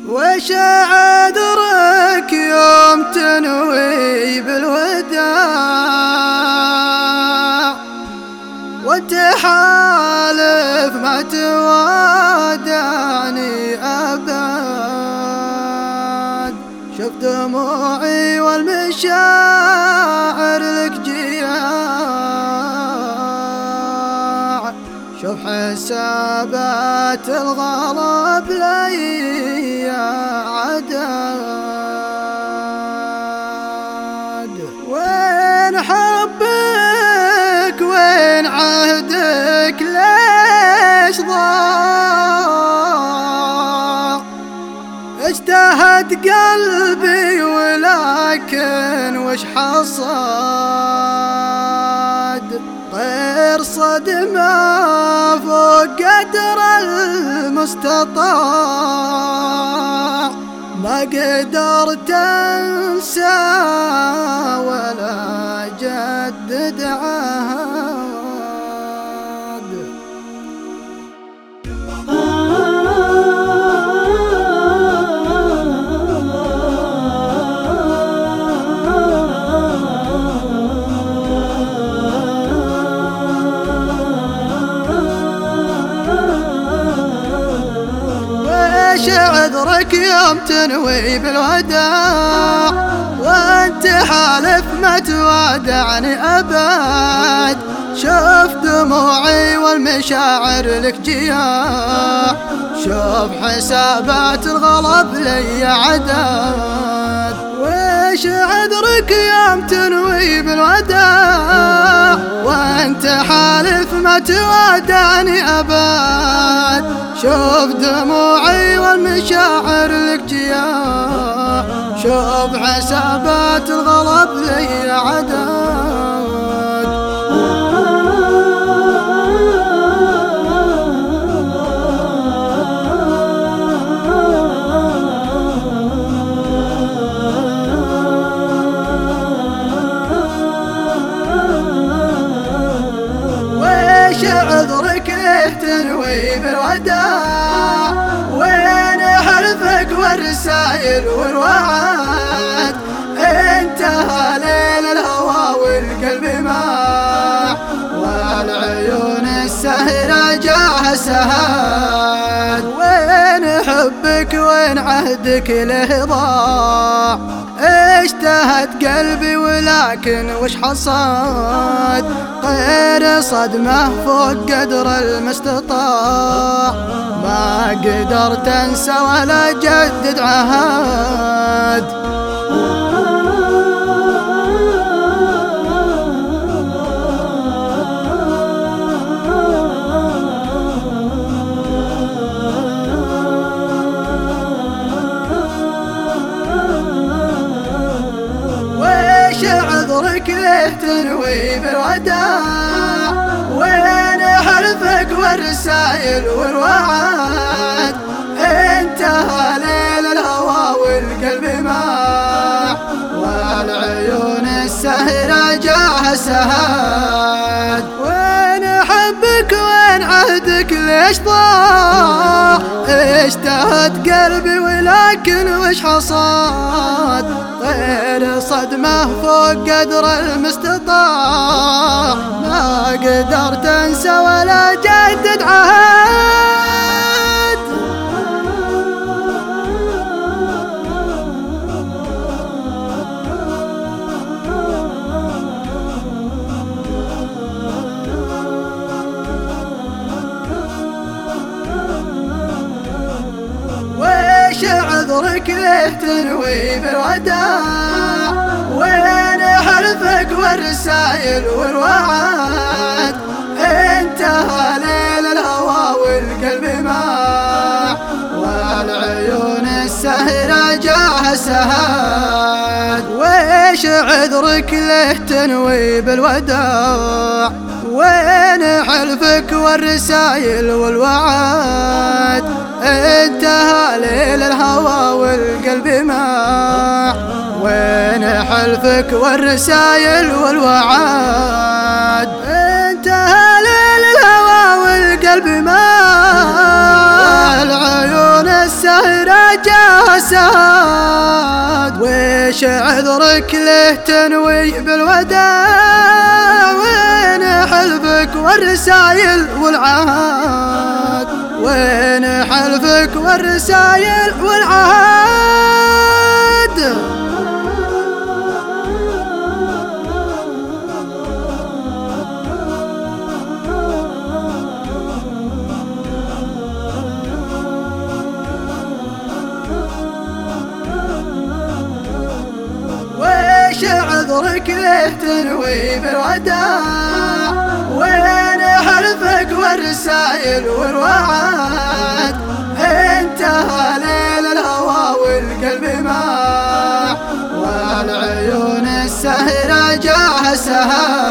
وش عذرك يوم تنوي بالوداع وتحالف ما توادعني أبد؟ شوف دموعي والمشاعر لك جياع، شوف حسابات الغضب لي عدد. وين حبك وين عهدك ليش ضاع؟ اجتهد قلبي ولكن وش حصاد؟ غير صدمة فوق قدر المستطاع، ما قدرت انسى ولا جدد عهد. وش عذرك يوم تنوي بالوداع وانت حالف ما توادعني أبد؟ شوف دموعي والمشاعر لك جياع، شوف حسابات الغضب لي عدد. وش عذرك يوم تنوي بالوداع وانت حالف ما توادعني أبد؟ شوف دموعي والمشاعر لك جياع، شوف حسابات الغضب لي عدد. وش عذرك تنوي بالوداع وين حلفك والرسايل والوعد؟ انتهى ليل الهوى والقلب ماع، والعيون السهرة جاها سهاد. وين حبك وين عهدك له ضاع؟ اجتهد قلبي ولكن وش حصاد؟ غير صدمة فوق قدر المستطاع، ما قدرت انسى ولا جدد عهد. عذرك ليه تنوي بالوداع وين حلفك والرسايل والوعد؟ انتهى ليل الهوى والقلب ماع، والعيون السهرة جاها سهاد. وين حبك وين عهدك ليش ضاع؟ اجتهد قلبي ولكن وش حصاد؟ غير صدمة فوق قدر المستطاع، ما قدرت انسى ولا جدد عهد. وش عذرك ليه تنوي بالوداع وين حلفك والرسايل والوعد؟ انتهى ليل الهوى والقلب ماع، والعيون السهرة جاها سهاد. وش عذرك ليه تنوي بالوداع وين حلفك والرسايل والوعد؟ انتهى ليل الهوى والقلب ماع، وين حلفك والرسايل والوعد؟ انتهى ليل الهوى والقلب ماع، العيون السهرة السهرة جاسد، وش عذرك له تنوي بالوداع؟ وين حلفك والرسايل والعهد؟ وين حلفك والرسايل والعهد؟ وش عذرك له تنوي بالوداع؟ وين حلفك والرسايل والوعد؟ انتهى ليل الهوى والقلب ماح، والعيون السهرة جاها سهاد.